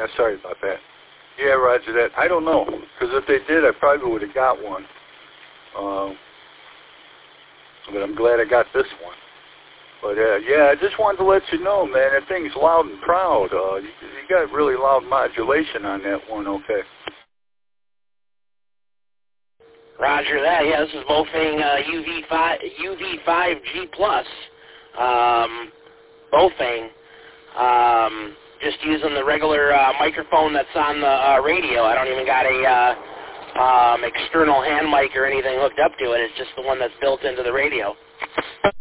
sorry about that. Yeah, roger that. I don't know, because if they did, I probably would have got one. But I'm glad I got this one. But, yeah, I just wanted to let you know, man, that thing's loud and proud. You got really loud modulation on that one, okay? Roger that. Yeah, this is Baofeng UV5G Plus. Baofeng. Just using the regular microphone that's on the radio. I don't even got a external hand mic or anything hooked up to it. It's just the one that's built into the radio.